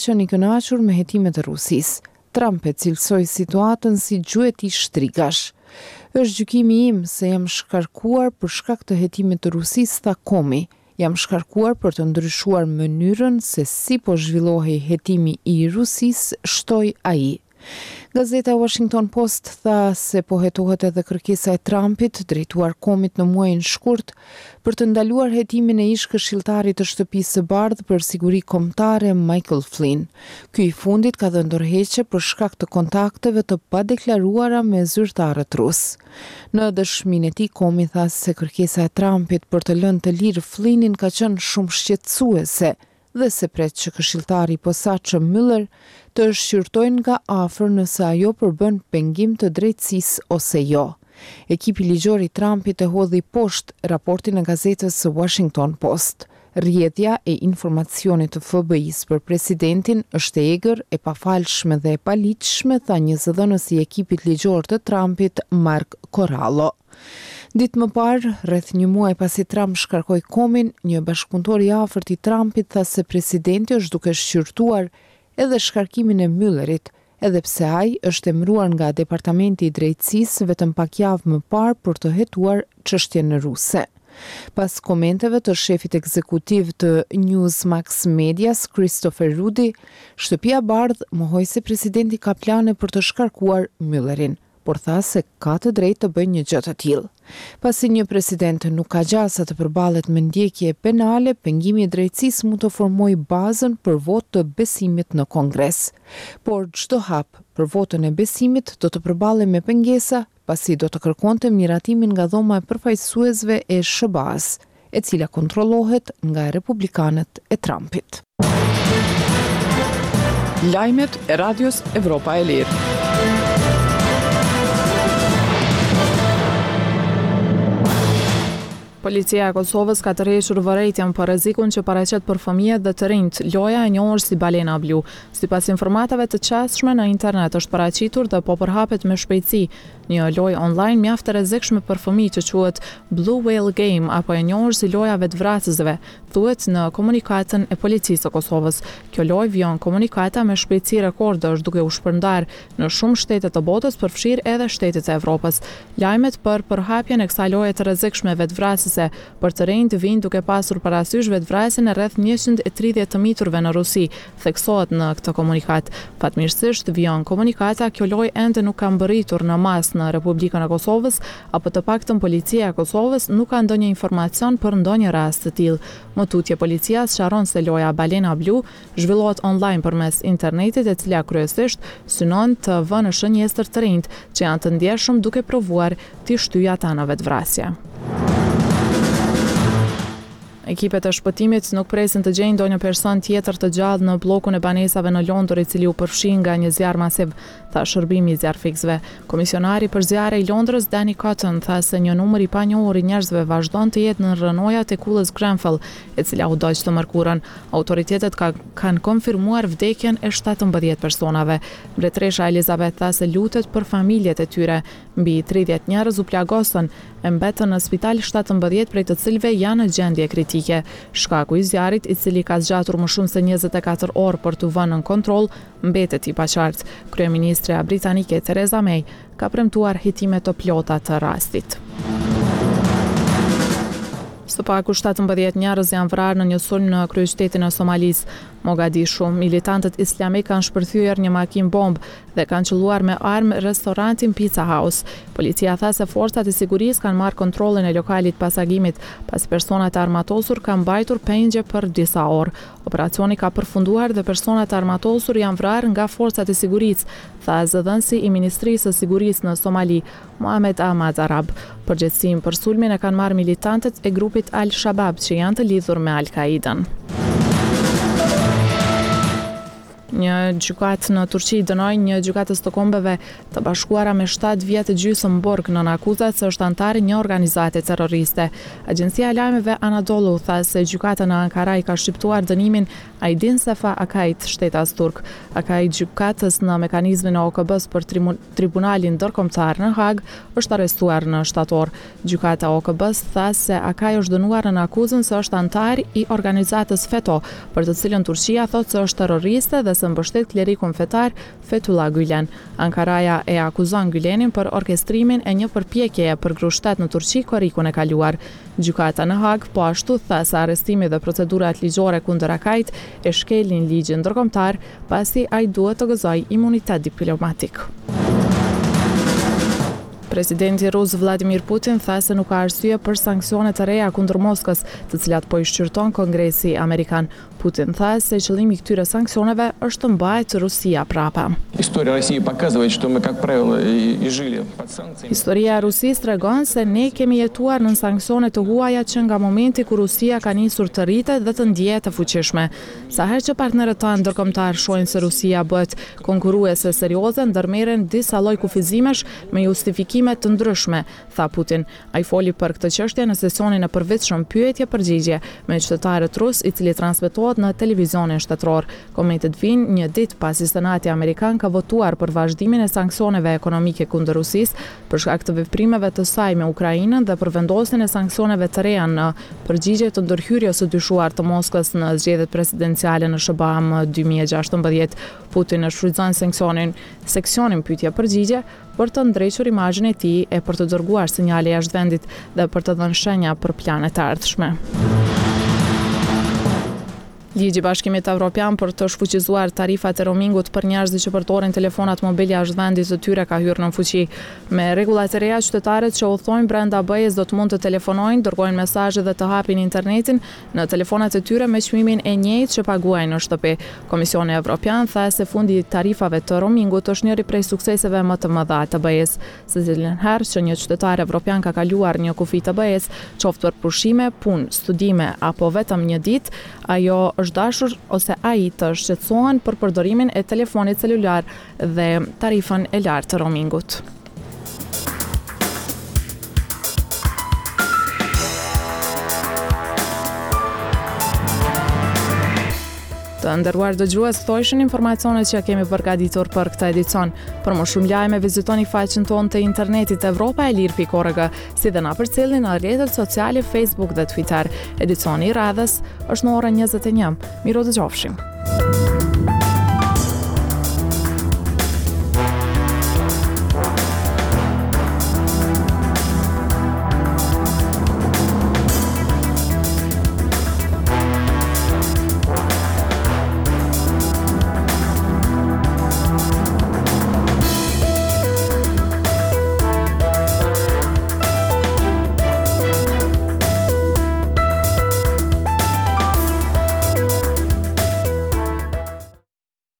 që i kënaqur me hetimet e Rusisë. Trump e cilësoi situatën si gjueti shtrigash. Është gjykimi im se jam shkarkuar për shkak të hetimit të Rusisë, tha Comey. Jam shkarkuar për të ndryshuar mënyrën se si po zhvillohej hetimi i Rusisë, shtoi ai. Gazeta Washington Post tha se po hetohet edhe kërkesa e Trumpit, drejtuar Comeyt në muajin shkurt, për të ndaluar hetimin e ish këshilltarit të Shtëpisë së Bardhë për siguri kombëtare Michael Flynn. Ky i fundit ka dhënë ndërheqje për shkak të kontakteve të padeklaruara me zyrtarët rus. Në dëshminë e tij, Comey tha se kërkesa e Trumpit për të lënë të lirë Flynnin ka qenë shumë shqetësuese dhe se pret që këshilltari i posaçëm Mueller të shqyrtojnë nga afër nëse ajo përbën pengim të drejtësisë ose jo. Ekipi ligjor i Trumpit e hodhi poshtë raportin e gazetës Washington Post. Rrjedhja e informacionit të FBI-s për presidentin është e egër, e pafalshme dhe e paligjshme, tha një zëdhënës i ekipit ligjor të Trumpit, Mark Corallo. Ditë më parë, rreth një muaj pasi Trump shkarkoi Comeyn, një bashkëpunëtor i afërt i Trumpit tha se presidenti është duke shqyrtuar edhe shkarkimin e Muellerit, edhe pse ai është emëruar nga Departamenti i Drejtësisë vetëm pak javë më parë për të hetuar çështjen ruse. Pas komenteve të shefit ekzekutiv të Newsmax Medias, Christopher Ruddy, Shtëpia e Bardhë mohoi se presidenti ka plane për të shkarkuar Muellerin, por tha se ka të drejtë të bëjë një gjë të tillë. Pasi një president nuk ka gjasa të përballet me ndjekje penale, pengimi i drejtësisë mund të formojë bazën për votë të besimit në Kongres. Por çdo hap për votën e besimit do të përballej me pengesa, pasi do të kërkonte miratimin nga dhoma e përfaqësuesve e SBA-s, e cila kontrollohet nga republikanët e Trumpit. Lajmet e Radios Evropa e Lirë. Policia e Kosovës ka tërhequr vërejtjen për rrezikun që paraqet për fëmijët dhe të rinjt, loja e njohur si balena blu. Sipas informatave të qasshme në internet është paraqitur dhe po përhapet me shpejtësi. Një lojë online mjaft e rrezikshme për fëmijë që quhet Blue Whale Game apo e njohur si loja vetvrasësve, thuhet në komunikatën e policisë së Kosovës. Kjo lojë vjon komunikata me shpejtësi rekorde, është duke u shpërndar në shumë shtete të botës, përfshirë edhe shtetet e Evropës. Lajmet për përhapjen e kësaj loje të rrezikshme vetvrasëse për të rinjt vijnë duke pasur parasysh vetvrasjen e rreth 130 të miturve në Rusi, theksohet në këtë komunikat. Fatmirësisht vjon komunikata, kjo lojë ende nuk ka mbërritur në masë në Republikën e Kosovës, apo të paktën policia e Kosovës nuk ka ndonjë informacion për ndonjë rast të tillë. Më tutje policia sqaron se loja Balena Blu zhvillohet online përmes internetit, e cila kryesisht synon të vënë në shënjestër të rinjt që janë të ndjeshëm duke provuar të shtyjë ata në vetvrasje. Ekipet e shpëtimit nuk presin të gjejnë ndonjë person tjetër të gjallë në bllokun e banesave në Londër, i cili u përfshi nga një zjarr masiv, tha shërbimi i zjarrfikësve. Komisionari për zjarre i Londrës, Danny Cotton, tha se një numër i panjohur i njerëzve vazhdon të jetë në rrënojat e kulës Grenfell, e cila u doq të mërkurën. Autoritetet kanë konfirmuar vdekjen e 17 personave. Mbretëresha Elizabeth tha se lutet për familjet e tyre. Mbi 30 njerëz u plagosën, e mbetën në spital 17 prej të cilëve janë në gjendje kritike. Shkaku i zjarrit, i cili ka zgjatur më shumë se 24 orë për të vënë në kontroll, mbetet i paqartë. Kryeministra britanike Theresa May ka premtuar hetime të plota të rastit. Së paku 17 njerëz janë vrarë në një sulm në kryeqytetin e Somalisë, Mogadishu. Militantët islamik kanë shpërthyer një makinë bombë dhe kanë qelluar me armë restorantin Pizza House. Policia tha se forcat e sigurisë kanë marrë kontrollin e lokalit pas agimit, pas personat e armatosur kanë mbajtur pengje për disa orë. Operacioni ka përfunduar dhe personat e armatosur janë vrarë nga forcat e sigurisë, tha zëdhënësi i Ministrisë së Sigurisë në Somali, Mohamed Ahmad Arab. Përgjegjësinë për sulmin e kanë marrë militantët e grupit Al-Shabaab që janë të lidhur me Al-Qaidën. Një gjykatë në Turqi dënoi një gjykatës të Kombeve të Bashkuara me 7 vjet gjysmë burg nën akuzat se është antar një organizate terroriste. Agjencia e lajmeve Anadolu tha se gjykata në Ankara i ka shqiptuar dënimin Aydin Sefa Akajt, shtetas turk. Akaj gjykatës në mekanizmin e OKB-s për tribunalin ndërkombëtar në Hag është arrestuar në shtator. Gjykata e OKB-s tha se Akaj është dënuar në akuzën se është antar i organizatës FETO, për të cilën Turqia thotë se është terroriste dhe se mbështet klerikun fetar Fethullah Gülen. Ankaraja e akuzon Gülenin për orkestrimin e një përpjekjeje për grushtet në Turqi korrikun e kaluar. Gjykata në Hag po ashtu tha se arrestimi dhe procedurat ligjore kundër Akajt e shkelin ligjin ndërkombëtar pasi ai duhet të gëzojë imunitet diplomatik. Presidenti rus Vladimir Putin tha se nuk ka arsye për sanksione të reja kundër Moskës, të cilat po i shqyrton Kongresi Amerikan. Putin tha se qëllimi i këtyre sanksioneve është të mbajtë Rusia prapa. Historia e Rusisë tregon se ne kemi jetuar në sanksione të huaja që nga momenti kur Rusia ka nisur të rritet dhe të ndihet e fuqishme. Sa herë që partnerët tanë ndërkombëtar shohin se Rusia bëhet konkurruese serioze, ndërmerren disa lloj kufizimesh me justifikime të ndryshme, tha Putin. Ai foli për këtë çështje në sesionin e përvitshëm pyetje-përgjigje me qytetarët rus, i cili transmetohet në televizionin shtetëror. Komentet vijnë një ditë pasi Senati Amerikan ka votuar për vazhdimin e sanksioneve ekonomike kundër Rusisë për shkak të veprimeve të saj me Ukrainën dhe për vendosjen e sanksioneve të reja në përgjigje të ndërhyrjes së dyshuar të Moskës në zgjedhjet presidenciale në SBAM 2016. Putin e shfrytëzon seksionin pyetje-përgjigje për të ndrejtur imazhin e tij e për të dërguar sinjale jashtë vendit dhe për të dhënë shenja për plane të ardhshme. Ligji i Bashkimit Evropian për të shfuqizuar tarifat e roamingut për njerëzit që përdorin telefonat mobil jashtë vendit të tyre ka hyrë në fuqi. Me rregullat e reja, qytetarët që udhtojnë brenda BE-s do të mund të telefonojnë, dërgojnë mesazhe dhe të hapin internetin në telefonat e tyre me çmimin e njëjtë që paguajnë në shtëpi. Komisioni Evropian tha se fundi i tarifave të roamingut është njëri prej sukseseve më të mëdha të BE-s. Secilën herë që një qytetar evropian ka kaluar një kufi të BE-s, qoftë për pushime, punë, studime apo vetëm një ditë, ajo është dashur ose ai të shqetësohen për përdorimin e telefonit celular dhe tarifën e lartë të roamingut. Të nderuar dëgjues, këto ishin informacionet që kemi përgatitur për këtë edicion. Për më shumë lajme vizitoni faqen tonë të internetit evropaelir.org, si dhe na përcjellni në rrjetet sociale Facebook dhe Twitter. Edicioni i radhës është në orën 21. Miro dëgjofshim.